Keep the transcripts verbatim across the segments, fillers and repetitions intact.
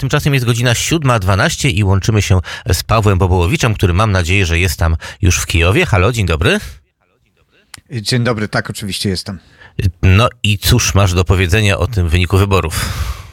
Tymczasem jest godzina siódma dwanaście i łączymy się z Pawłem Bobołowiczem, który mam nadzieję, że jest tam już w Kijowie. Halo, dzień dobry. Dzień dobry, tak, oczywiście jestem. No i cóż masz do powiedzenia o tym wyniku wyborów?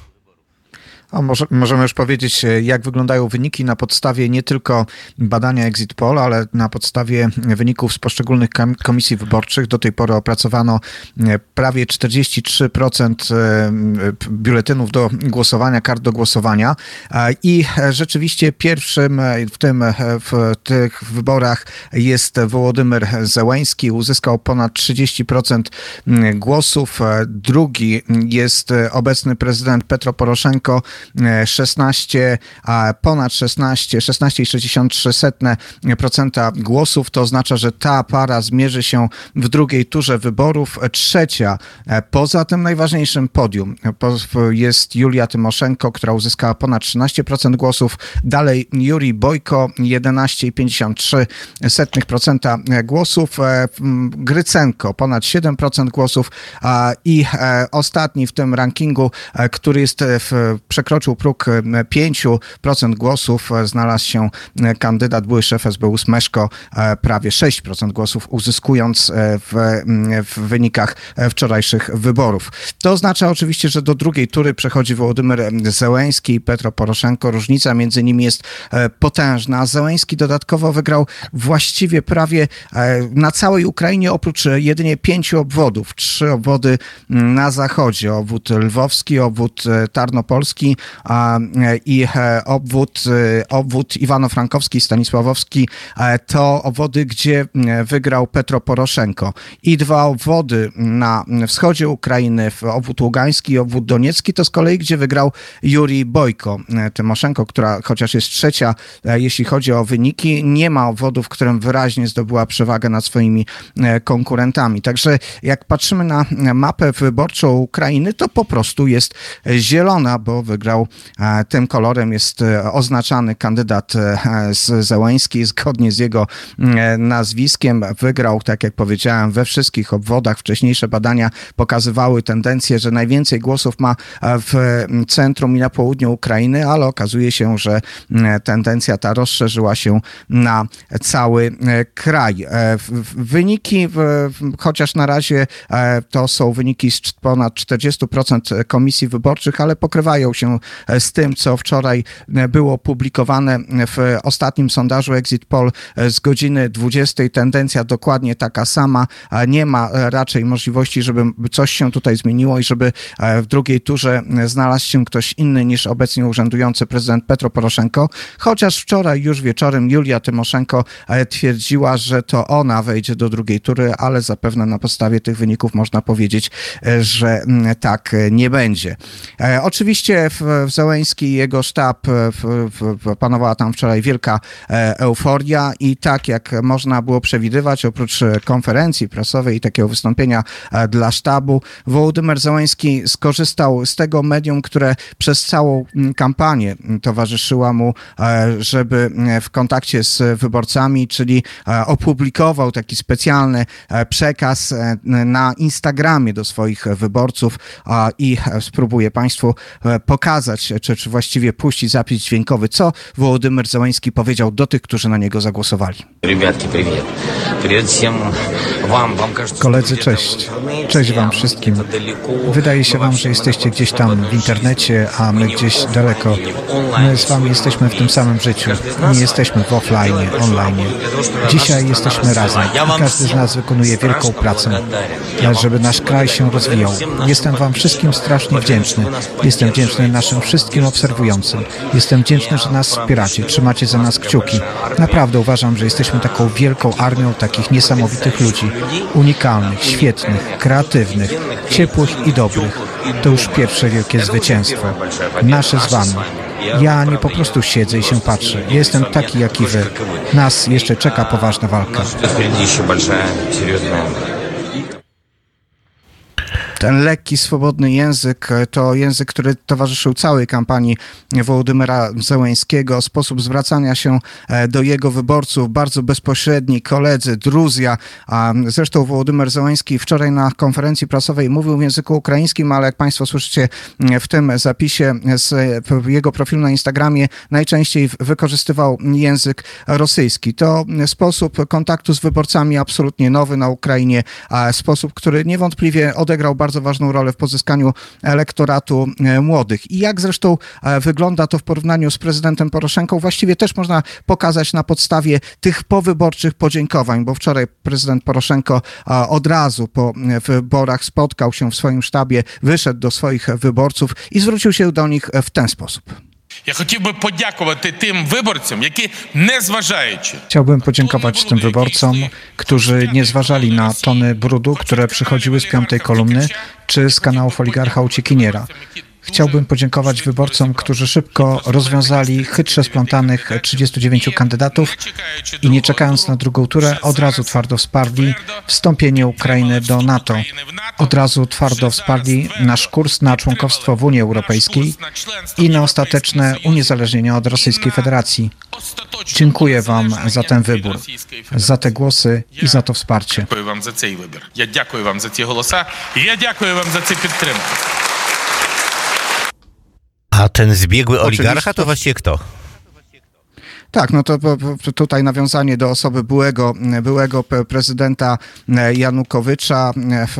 O, może, możemy już powiedzieć, jak wyglądają wyniki na podstawie nie tylko badania Exit Poll, ale na podstawie wyników z poszczególnych komisji wyborczych. Do tej pory opracowano prawie czterdzieści trzy procent biuletynów do głosowania, kart do głosowania i rzeczywiście pierwszym w tym, w tych wyborach jest Wołodymyr Zełenski, uzyskał ponad trzydzieści procent głosów. Drugi jest obecny prezydent Petro Poroszenko, szesnaście, a ponad szesnaście, szesnaście przecinek sześćdziesiąt trzy procent głosów. To oznacza, że ta para zmierzy się w drugiej turze wyborów. Trzecia, poza tym najważniejszym podium, jest Julia Tymoszenko, która uzyskała ponad trzynaście procent głosów. Dalej Jurij Bojko, jedenaście przecinek pięćdziesiąt trzy procent głosów. Grycenko, ponad siedem procent głosów. I ostatni w tym rankingu, który jest w przekroczył próg pięć procent głosów, znalazł się kandydat, były szef S B U Smeszko, prawie sześć procent głosów uzyskując w, w wynikach wczorajszych wyborów. To oznacza oczywiście, że do drugiej tury przechodzi Wołodymyr Zełenski i Petro Poroszenko. Różnica między nimi jest potężna. Zełenski dodatkowo wygrał właściwie prawie na całej Ukrainie, oprócz jedynie pięciu obwodów. Trzy obwody na zachodzie. Obwód lwowski, obwód tarnopolski i obwód, obwód Iwano-Frankowski, Stanisławowski to obwody, gdzie wygrał Petro Poroszenko. I dwa obwody na wschodzie Ukrainy, obwód ługański i obwód doniecki, to z kolei, gdzie wygrał Jurij Bojko. Tymoszenko, która chociaż jest trzecia, jeśli chodzi o wyniki, nie ma obwodów, w którym wyraźnie zdobyła przewagę nad swoimi konkurentami. Także jak patrzymy na mapę wyborczą Ukrainy, to po prostu jest zielona, bo wygrał, tym kolorem jest oznaczany kandydat Zełenski, zgodnie z jego nazwiskiem. Wygrał, tak jak powiedziałem, we wszystkich obwodach. Wcześniejsze badania pokazywały tendencję, że najwięcej głosów ma w centrum i na południu Ukrainy, ale okazuje się, że tendencja ta rozszerzyła się na cały kraj. Wyniki, chociaż na razie to są wyniki z ponad czterdzieści procent komisji wyborczych, ale pokrywają się z tym, co wczoraj było publikowane w ostatnim sondażu Exit Poll z godziny dwudziestej. Tendencja dokładnie taka sama. Nie ma raczej możliwości, żeby coś się tutaj zmieniło i żeby w drugiej turze znalazł się ktoś inny niż obecnie urzędujący prezydent Petro Poroszenko. Chociaż wczoraj już wieczorem Julia Tymoszenko twierdziła, że to ona wejdzie do drugiej tury, ale zapewne na podstawie tych wyników można powiedzieć, że tak nie będzie. Oczywiście w Zełenski i jego sztab w, w, panowała tam wczoraj wielka euforia i tak jak można było przewidywać, oprócz konferencji prasowej i takiego wystąpienia dla sztabu, Wołodymyr Zełenski skorzystał z tego medium, które przez całą kampanię towarzyszyła mu, żeby w kontakcie z wyborcami, czyli opublikował taki specjalny przekaz na Instagramie do swoich wyborców i spróbuję Państwu pokazać, czy, czy właściwie puścić zapis dźwiękowy, co Wołodymyr Zełenski powiedział do tych, którzy na niego zagłosowali. Koledzy, cześć. Cześć wam wszystkim. Wydaje się wam, że jesteście gdzieś tam w internecie, a my gdzieś daleko. My z wami jesteśmy w tym samym życiu. Nie jesteśmy w offline, online. Dzisiaj jesteśmy razem. I każdy z nas wykonuje wielką pracę, żeby nasz kraj się rozwijał. Jestem wam wszystkim strasznie wdzięczny. Jestem wdzięczny naszym wszystkim obserwującym. Jestem wdzięczny, że nas wspieracie, trzymacie za nas kciuki. Naprawdę uważam, że jesteśmy taką wielką armią takich niesamowitych ludzi. Unikalnych, świetnych, kreatywnych, ciepłych i dobrych. To już pierwsze wielkie zwycięstwo. Nasze z wami. Ja nie po prostu siedzę i się patrzę. Ja jestem taki jak i wy. Nas jeszcze czeka poważna walka. Ten lekki, swobodny język to język, który towarzyszył całej kampanii Wołodymyra Zełenskiego. Sposób zwracania się do jego wyborców, bardzo bezpośredni, koledzy, druzja. Zresztą Wołodymyr Zełenski wczoraj na konferencji prasowej mówił w języku ukraińskim, ale jak Państwo słyszycie w tym zapisie z jego profilu na Instagramie, najczęściej wykorzystywał język rosyjski. To sposób kontaktu z wyborcami absolutnie nowy na Ukrainie, a sposób, który niewątpliwie odegrał bardzo ważną rolę w pozyskaniu elektoratu młodych. I jak zresztą wygląda to w porównaniu z prezydentem Poroszenką, właściwie też można pokazać na podstawie tych powyborczych podziękowań, bo wczoraj prezydent Poroszenko od razu po wyborach spotkał się w swoim sztabie, wyszedł do swoich wyborców i zwrócił się do nich w ten sposób. Ja chciałbym podziękować tym wyborcom, які nie zważaючи. Chciałbym podziękować tym wyborcom, którzy nie zważali na tony brudu, które przychodziły z piątej kolumny czy z kanałów oligarcha uciekiniera. Chciałbym podziękować wyborcom, którzy szybko rozwiązali chytrze splątanych trzydziestu dziewięciu kandydatów i nie czekając na drugą turę, od razu twardo wsparli wstąpienie Ukrainy do NATO. Od razu twardo wsparli nasz kurs na członkostwo w Unii Europejskiej i na ostateczne uniezależnienie od Rosyjskiej Federacji. Dziękuję Wam za ten wybór, za te głosy i za to wsparcie. Dziękuję Wam za ten wybór. Ja dziękuję Wam za te głosy i ja dziękuję Wam za tę podtrzymkę. A ten zbiegły oligarcha to właściwie kto? Tak, no to tutaj nawiązanie do osoby byłego, byłego prezydenta Janukowycza,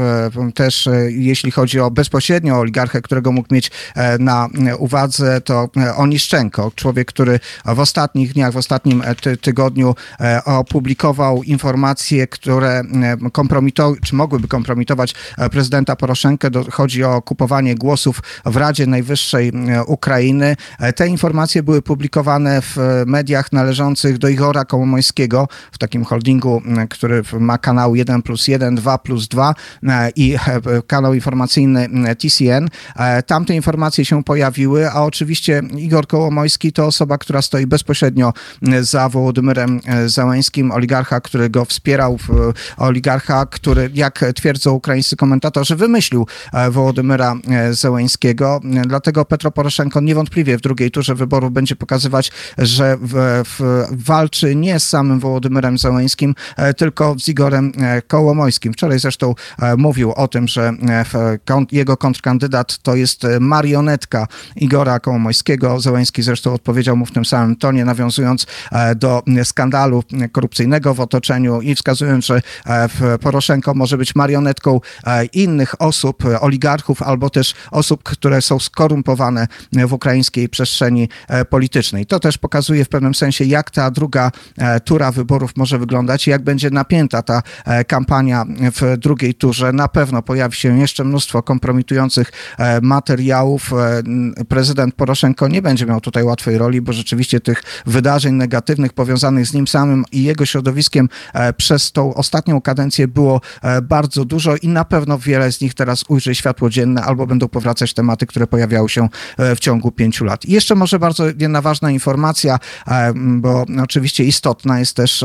też jeśli chodzi o bezpośrednio oligarchę, którego mógł mieć na uwadze, to Oniszczenko, człowiek, który w ostatnich dniach, w ostatnim ty- tygodniu opublikował informacje, które kompromitowały, czy mogłyby kompromitować prezydenta Poroszenkę. Chodzi o kupowanie głosów w Radzie Najwyższej Ukrainy. Te informacje były publikowane w mediach należących do Igora Kołomoyskiego, w takim holdingu, który ma kanał jeden plus jeden, dwa plus dwa i kanał informacyjny T C N. Tamte informacje się pojawiły, a oczywiście Igor Kołomoyski to osoba, która stoi bezpośrednio za Wołodymyrem Zełenskim, oligarcha, który go wspierał, oligarcha, który, jak twierdzą ukraińscy komentatorzy, wymyślił Wołodymyra Zełenskiego. Dlatego Petro Poroszenko niewątpliwie w drugiej turze wyborów będzie pokazywać, że w W, walczy nie z samym Wołodymyrem Zełenskim, tylko z Igorem Kołomoyskim. Wczoraj zresztą mówił o tym, że jego kontrkandydat to jest marionetka Igora Kołomoyskiego. Zełenski zresztą odpowiedział mu w tym samym tonie, nawiązując do skandalu korupcyjnego w otoczeniu i wskazując, że Poroszenko może być marionetką innych osób, oligarchów, albo też osób, które są skorumpowane w ukraińskiej przestrzeni politycznej. To też pokazuje w pewnym sensie, jak ta druga tura wyborów może wyglądać, jak będzie napięta ta kampania w drugiej turze. Na pewno pojawi się jeszcze mnóstwo kompromitujących materiałów. Prezydent Poroszenko nie będzie miał tutaj łatwej roli, bo rzeczywiście tych wydarzeń negatywnych powiązanych z nim samym i jego środowiskiem przez tą ostatnią kadencję było bardzo dużo i na pewno wiele z nich teraz ujrzy światło dzienne albo będą powracać tematy, które pojawiały się w ciągu pięciu lat. I jeszcze może bardzo jedna ważna informacja, bo oczywiście istotna jest też,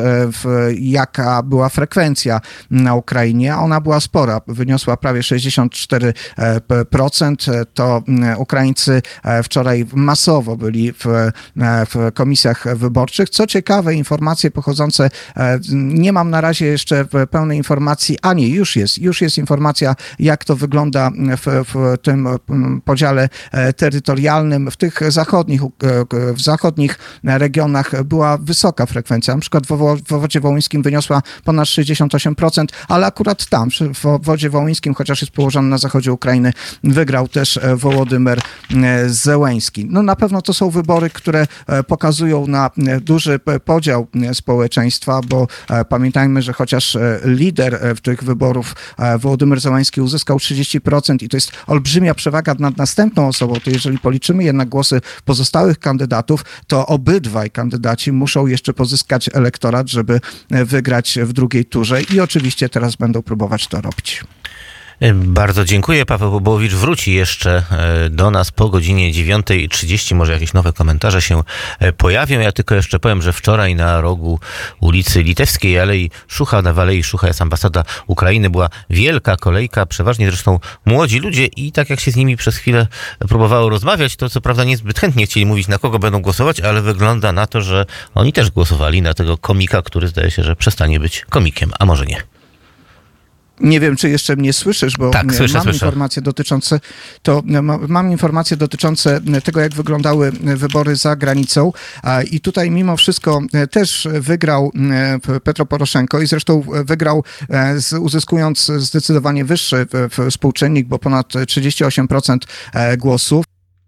jaka była frekwencja na Ukrainie. Ona była spora, wyniosła prawie sześćdziesiąt cztery procent. To Ukraińcy wczoraj masowo byli w, w komisjach wyborczych. Co ciekawe, informacje pochodzące, nie mam na razie jeszcze pełnej informacji, a nie, już jest, już jest informacja, jak to wygląda w, w tym podziale terytorialnym. W tych zachodnich, w zachodnich regionach była wysoka frekwencja. Na przykład w obwodzie wołyńskim wyniosła ponad sześćdziesiąt osiem procent, ale akurat tam, w obwodzie wołyńskim, chociaż jest położony na zachodzie Ukrainy, wygrał też Wołodymyr Zełenski. No na pewno to są wybory, które pokazują na duży podział społeczeństwa, bo pamiętajmy, że chociaż lider w tych wyborów Wołodymyr Zełenski uzyskał trzydzieści procent i to jest olbrzymia przewaga nad następną osobą, to jeżeli policzymy jednak głosy pozostałych kandydatów, to obydwaj kandydaci muszą jeszcze pozyskać elektorat, żeby wygrać w drugiej turze i oczywiście teraz będą próbować to robić. Bardzo dziękuję. Paweł Bobołowicz wróci jeszcze do nas po godzinie dziewiątej trzydzieści. Może jakieś nowe komentarze się pojawią. Ja tylko jeszcze powiem, że wczoraj na rogu ulicy Litewskiej, Alei Szucha, na Alei Szucha jest ambasada Ukrainy. Była wielka kolejka, przeważnie zresztą młodzi ludzie i tak jak się z nimi przez chwilę próbowało rozmawiać, to co prawda niezbyt chętnie chcieli mówić, na kogo będą głosować, ale wygląda na to, że oni też głosowali na tego komika, który zdaje się, że przestanie być komikiem, a może nie. Nie wiem, czy jeszcze mnie słyszysz, bo tak, słyszę, mam słyszę. informacje dotyczące to mam informacje dotyczące tego, jak wyglądały wybory za granicą i tutaj mimo wszystko też wygrał Petro Poroszenko i zresztą wygrał uzyskując zdecydowanie wyższy współczynnik, bo ponad trzydzieści osiem procent głosów.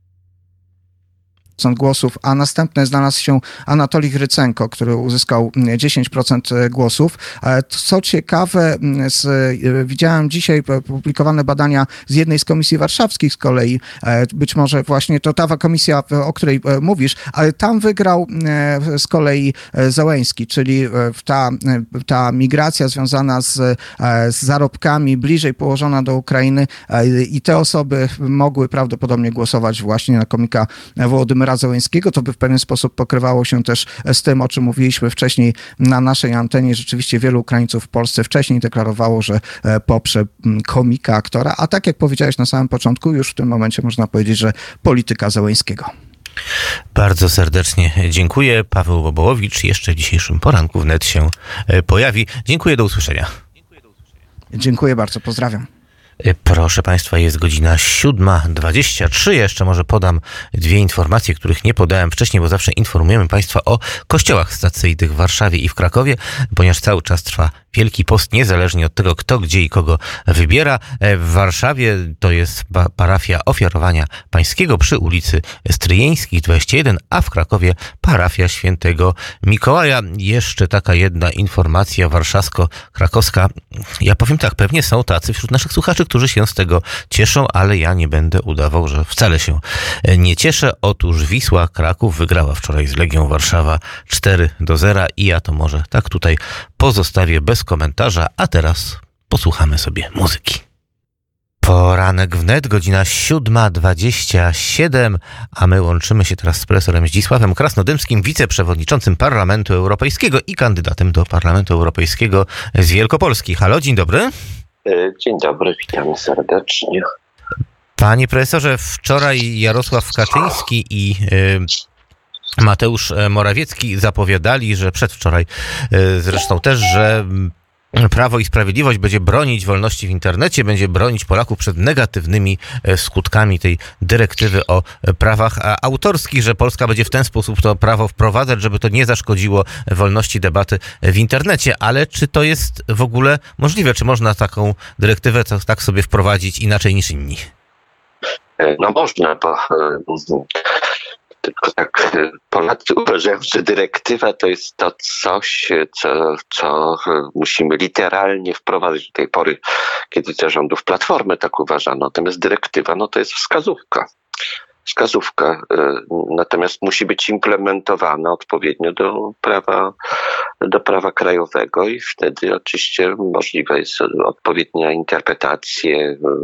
głosów, a następny znalazł się Anatolij Hrycenko, który uzyskał dziesięć procent głosów. Co ciekawe, z, widziałem dzisiaj publikowane badania z jednej z komisji warszawskich z kolei, być może właśnie to ta komisja, o której mówisz, ale tam wygrał z kolei Zełenski, czyli ta, ta migracja związana z, z zarobkami bliżej położona do Ukrainy i te osoby mogły prawdopodobnie głosować właśnie na komika Wołodymyra Zełenskiego. To by w pewien sposób pokrywało się też z tym, o czym mówiliśmy wcześniej na naszej antenie. Rzeczywiście wielu Ukraińców w Polsce wcześniej deklarowało, że poprze komika, aktora, a tak jak powiedziałeś na samym początku, już w tym momencie można powiedzieć, że polityka Zełenskiego. Bardzo serdecznie dziękuję. Paweł Bobołowicz jeszcze w dzisiejszym poranku wnet się pojawi. Dziękuję, do usłyszenia. Dziękuję bardzo, pozdrawiam. Proszę Państwa, jest godzina siódma dwadzieścia trzy. Jeszcze może podam dwie informacje, których nie podałem wcześniej, bo zawsze informujemy Państwa o kościołach stacyjnych w Warszawie i w Krakowie, ponieważ cały czas trwa Wielki Post, niezależnie od tego, kto, gdzie i kogo wybiera. W Warszawie to jest parafia Ofiarowania Pańskiego przy ulicy Stryjeńskich dwadzieścia jeden, a w Krakowie parafia Świętego Mikołaja. Jeszcze taka jedna informacja warszawsko-krakowska. Ja powiem tak, pewnie są tacy wśród naszych słuchaczy, którzy się z tego cieszą, ale ja nie będę udawał, że wcale się nie cieszę. Otóż Wisła Kraków wygrała wczoraj z Legią Warszawa cztery do zera i ja to może tak tutaj pozostawię bez komentarza, a teraz posłuchamy sobie muzyki. Poranek wnet, godzina siódma dwadzieścia siedem, a my łączymy się teraz z profesorem Zdzisławem Krasnodębskim, wiceprzewodniczącym Parlamentu Europejskiego i kandydatem do Parlamentu Europejskiego z Wielkopolski. Halo, dzień dobry. Dzień dobry, witam serdecznie. Panie profesorze, wczoraj Jarosław Kaczyński i y, Mateusz Morawiecki zapowiadali, że przedwczoraj y, zresztą też, że Prawo i Sprawiedliwość będzie bronić wolności w internecie, będzie bronić Polaków przed negatywnymi skutkami tej dyrektywy o prawach autorskich, że Polska będzie w ten sposób to prawo wprowadzać, żeby to nie zaszkodziło wolności debaty w internecie. Ale czy to jest w ogóle możliwe? Czy można taką dyrektywę tak sobie wprowadzić inaczej niż inni? No można, bo tylko tak Polacy uważają, że dyrektywa to jest to coś, co, co musimy literalnie wprowadzić. Do tej pory, kiedy za rządów Platformy tak uważano. Natomiast dyrektywa, no to jest wskazówka. Wskazówka, natomiast musi być implementowana odpowiednio do prawa, do prawa krajowego i wtedy oczywiście możliwa jest odpowiednia interpretacja,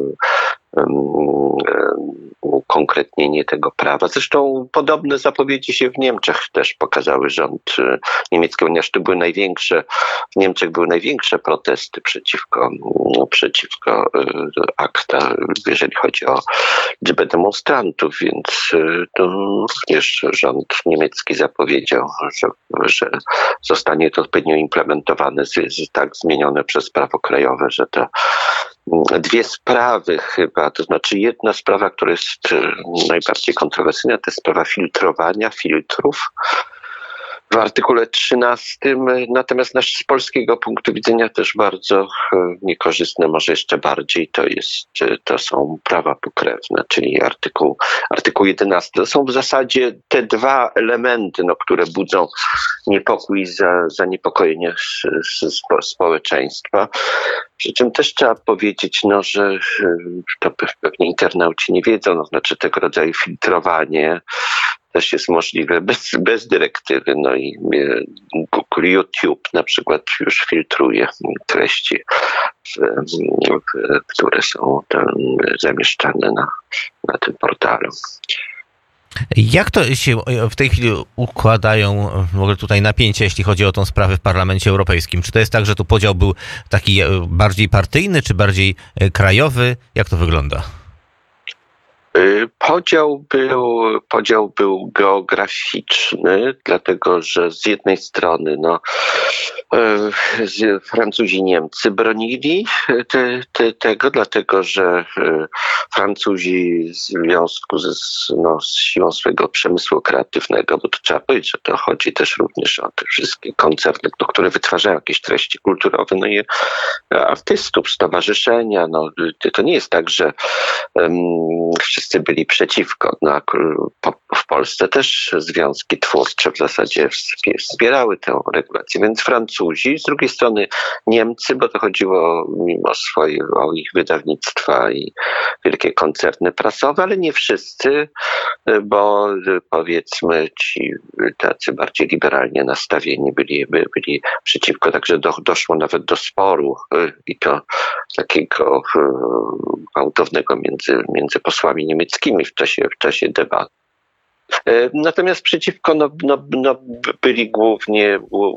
ukonkretnienie tego prawa. Zresztą podobne zapowiedzi się w Niemczech też pokazały. Rząd niemiecki, ponieważ to były największe, w Niemczech były największe protesty przeciwko, przeciwko akta, jeżeli chodzi o liczbę demonstrantów, więc to również rząd niemiecki zapowiedział, że, że zostanie to odpowiednio implementowane, tak zmienione przez prawo krajowe, że to dwie sprawy chyba, to znaczy jedna sprawa, która jest najbardziej kontrowersyjna, to jest sprawa filtrowania, filtrów w artykule trzynastym, natomiast nasz z polskiego punktu widzenia też bardzo niekorzystne, może jeszcze bardziej, to jest, to są prawa pokrewne, czyli artykuł, artykuł jedenasty. To są w zasadzie te dwa elementy, no, które budzą niepokój i za, zaniepokojenie społeczeństwa. Przy czym też trzeba powiedzieć, no, że to pewnie internauci nie wiedzą, no, znaczy tego rodzaju filtrowanie też jest możliwe bez, bez dyrektywy. No i Google, YouTube na przykład już filtruje treści które są tam zamieszczane na, na tym portalu. Jak to się w tej chwili układają w ogóle tutaj napięcia, jeśli chodzi o tą sprawę w Parlamencie Europejskim? Czy to jest tak, że tu podział był taki bardziej partyjny, czy bardziej krajowy? Jak to wygląda? Podział był, podział był geograficzny, dlatego że z jednej strony no, Francuzi i Niemcy bronili te, te, tego, dlatego że Francuzi w związku z, no, z siłą swojego przemysłu kreatywnego, bo to trzeba powiedzieć, że to chodzi też również o te wszystkie koncerny, no, które wytwarzają jakieś treści kulturowe, no i artystów, stowarzyszenia. No, to nie jest tak, że um, wszyscy byli przeciwko. No, w Polsce też związki twórcze w zasadzie wspierały tę regulację, więc Francuzi, z drugiej strony Niemcy, bo to chodziło mimo swoich, o ich wydawnictwa i wielkie koncerny prasowe, ale nie wszyscy, bo powiedzmy ci tacy bardziej liberalnie nastawieni byli, byli przeciwko, także do, doszło nawet do sporu i to takiego gwałtownego między, między posłami niemieckimi w czasie, w czasie debat. Natomiast przeciwko no, no, no, byli głównie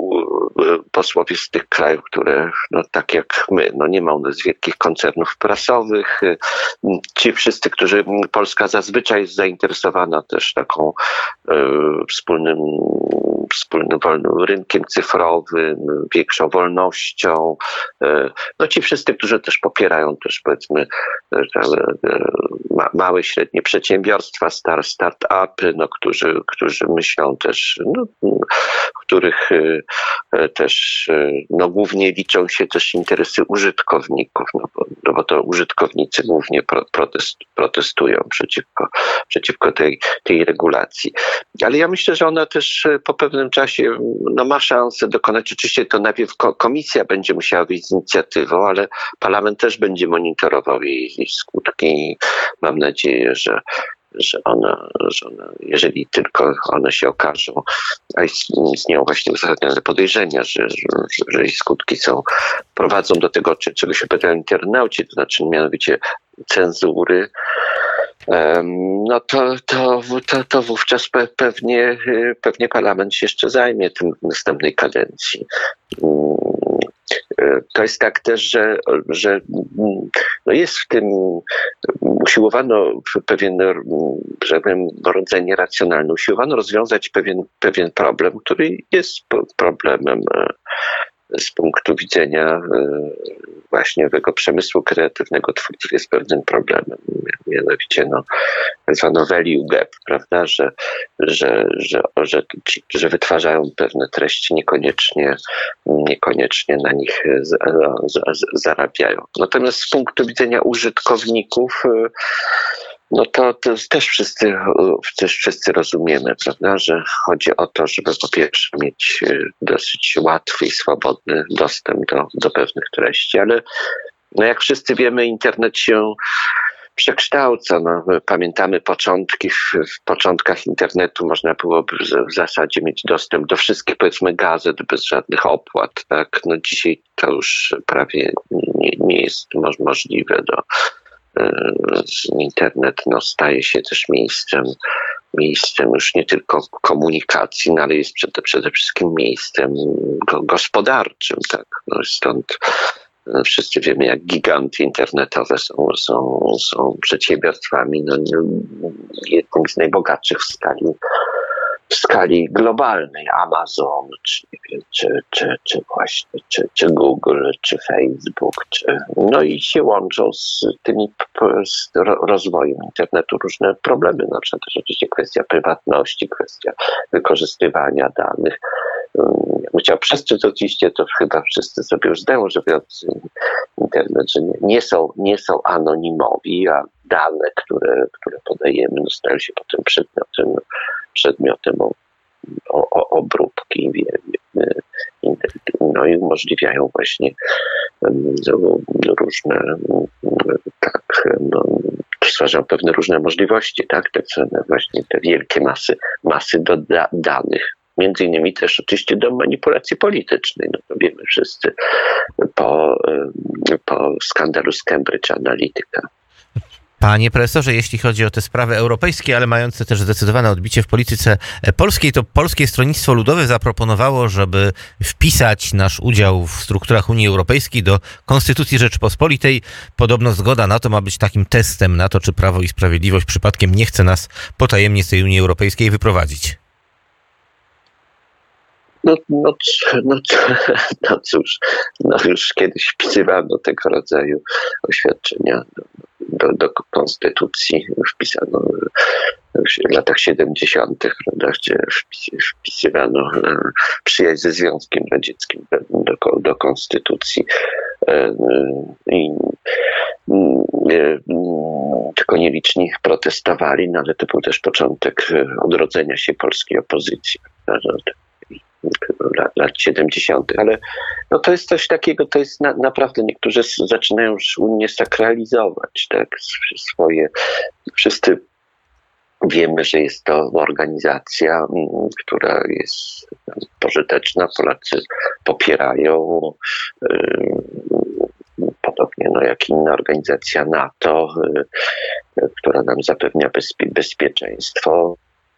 posłowie z tych krajów, które no, tak jak my, no, nie ma u nas wielkich koncernów prasowych. Ci wszyscy, którzy Polska zazwyczaj jest zainteresowana też taką e, wspólnym, wspólnym wolnym rynkiem cyfrowym, większą wolnością. E, no ci wszyscy, którzy też popierają też powiedzmy e, ma, małe, średnie przedsiębiorstwa, start, start-upy, no, którzy, którzy myślą też, no, w których e, też e, no, głównie liczą się też interesy użytkowników, no bo, no bo to użytkownicy głównie pro, protest, protestują przeciwko, przeciwko tej, tej regulacji. Ale ja myślę, że ona też po pewnym czasie no, ma szansę dokonać, oczywiście to najpierw komisja będzie musiała wyjść z inicjatywą, ale parlament też będzie monitorował jej, jej skutki. Mam nadzieję, że że ona, że ona, jeżeli tylko one się okażą, a istnieją właśnie uzasadnione podejrzenia, że, że, że jej skutki są, prowadzą do tego, czego się pytają internauci, to znaczy mianowicie cenzury, no to, to, to, to wówczas pewnie, pewnie parlament się jeszcze zajmie tym w następnej kadencji. To jest tak też, że, że no jest w tym, usiłowano pewien, że powiem, rodzenie racjonalne, usiłowano rozwiązać pewien, pewien problem, który jest problemem z punktu widzenia właśnie tego przemysłu kreatywnego twórców jest pewnym problemem. Mianowicie no, tak zwaną value gap, prawda, że, że, że, że, ci, że wytwarzają pewne treści, niekoniecznie, niekoniecznie na nich z, z, z, zarabiają. Natomiast z punktu widzenia użytkowników no to, to też wszyscy, też wszyscy rozumiemy, prawda, że chodzi o to, żeby po pierwsze mieć dosyć łatwy i swobodny dostęp do, do pewnych treści, ale no jak wszyscy wiemy, internet się przekształca. No, pamiętamy początki, w, w początkach internetu można byłoby w, w zasadzie mieć dostęp do wszystkich, powiedzmy, gazet bez żadnych opłat, tak? No dzisiaj to już prawie nie, nie jest moż, możliwe do internet no, staje się też miejscem, miejscem już nie tylko komunikacji, no, ale jest przede, przede wszystkim miejscem go, gospodarczym. Tak? No, stąd wszyscy wiemy, jak giganty internetowe są, są, są przedsiębiorstwami no, jednym z najbogatszych w skali w skali globalnej. Amazon, czy, nie wiem, czy, czy, czy właśnie, czy, czy Google, czy Facebook, czy, no i się łączą z tymi z rozwojem internetu różne problemy, na przykład też oczywiście kwestia prywatności, kwestia wykorzystywania danych. Chciał przestrzec oczywiście, to chyba wszyscy sobie już zdają, że internet, że nie, nie, są, nie są anonimowi, a dane, które, które podajemy, no, stają się potem przedmiotem, przedmiotem o, o, obróbki, no i umożliwiają właśnie różne, tak, no, stwarzają pewne różne możliwości, tak, tak zwane właśnie te wielkie masy, masy do da, danych. Między innymi też oczywiście do manipulacji politycznej. No to wiemy wszyscy po, po skandalu z Cambridge Analytica. Panie profesorze, jeśli chodzi o te sprawy europejskie, ale mające też zdecydowane odbicie w polityce polskiej, to Polskie Stronnictwo Ludowe zaproponowało, żeby wpisać nasz udział w strukturach Unii Europejskiej do Konstytucji Rzeczypospolitej. Podobno zgoda na to ma być takim testem na to, czy Prawo i Sprawiedliwość przypadkiem nie chce nas potajemnie z tej Unii Europejskiej wyprowadzić. No, no, no, no cóż, no już kiedyś wpisywano tego rodzaju oświadczenia do, do, do konstytucji. Wpisano w latach siedemdziesiątych, gdzie wpisywano przyjaźń ze Związkiem Radzieckim do, do konstytucji. I, tylko nieliczni protestowali, no ale to był też początek odrodzenia się polskiej opozycji. Lat, lat siedemdziesiątych, ale no to jest coś takiego, to jest na, naprawdę niektórzy zaczynają już Unię sakralizować, tak, swoje, wszyscy wiemy, że jest to organizacja, która jest pożyteczna, Polacy popierają, yy, podobnie no, jak inna organizacja NATO, yy, która nam zapewnia bezpie- bezpieczeństwo.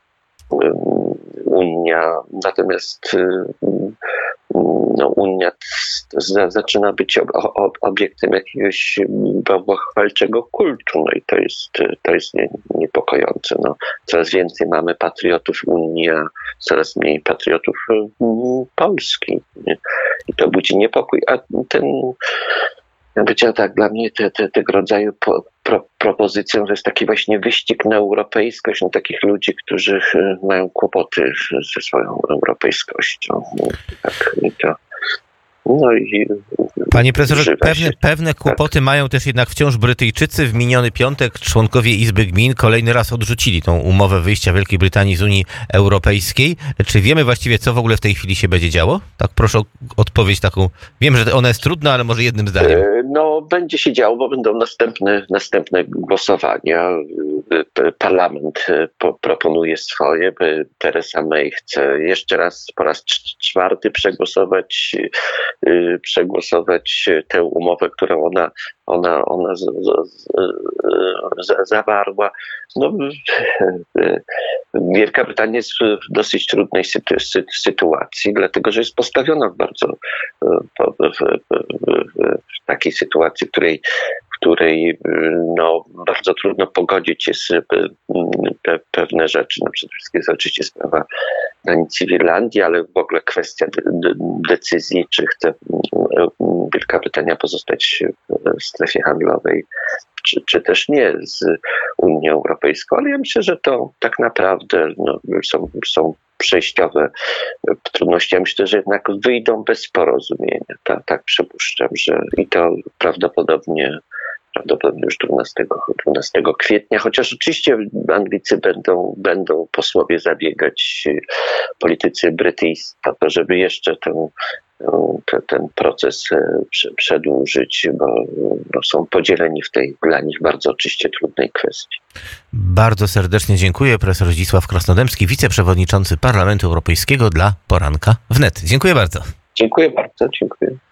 Unia, natomiast no, Unia z, zaczyna być ob, ob, obiektem jakiegoś bałwochwalczego kultu, no i to jest, to jest nie, niepokojące. No, coraz więcej mamy patriotów Unii, a coraz mniej patriotów Polski. Nie? I to budzi niepokój. A ten Ja powiedziałem tak, dla mnie te, te, tego rodzaju po, pro, propozycją to jest taki właśnie wyścig na europejskość, na takich ludzi, którzy mają kłopoty ze swoją europejskością. Tak, i to, no i Panie profesorze, pewne, pewne kłopoty tak. mają też jednak wciąż Brytyjczycy. W miniony piątek członkowie Izby Gmin kolejny raz odrzucili tą umowę wyjścia Wielkiej Brytanii z Unii Europejskiej. Czy wiemy właściwie, co w ogóle w tej chwili się będzie działo? Tak, proszę o odpowiedź taką. Wiem, że ona jest trudna, ale może jednym zdaniem. No, będzie się działo, bo będą następne, następne głosowania. Parlament proponuje swoje. Theresa May chce jeszcze raz, po raz czwarty przegłosować przegłosować tę umowę, którą ona, ona, ona z, z, z, zawarła. No, Wielka Brytania jest w dosyć trudnej sytu, sy, sytuacji, dlatego że jest postawiona w bardzo w, w, w, w takiej sytuacji, w której w której no, bardzo trudno pogodzić jest pe, pewne rzeczy. No, przede wszystkim jest oczywiście sprawa granicy w Irlandii, ale w ogóle kwestia de, de, decyzji, czy chce Wielka Brytania pozostać w strefie handlowej, czy, czy też nie z Unią Europejską. Ale ja myślę, że to tak naprawdę no, są, są przejściowe trudności. Ja myślę, że jednak wyjdą bez porozumienia. Tak, tak przypuszczam, że i to prawdopodobnie prawdopodobnie już dwunastego kwietnia, chociaż oczywiście Anglicy będą, będą posłowie zabiegać, politycy brytyjscy, o to, żeby jeszcze ten, ten, ten proces przedłużyć, bo no, są podzieleni w tej dla nich bardzo oczywiście trudnej kwestii. Bardzo serdecznie dziękuję. Profesor Zdzisław Krasnodębski, wiceprzewodniczący Parlamentu Europejskiego dla Poranka Wnet. Dziękuję bardzo. Dziękuję bardzo, dziękuję.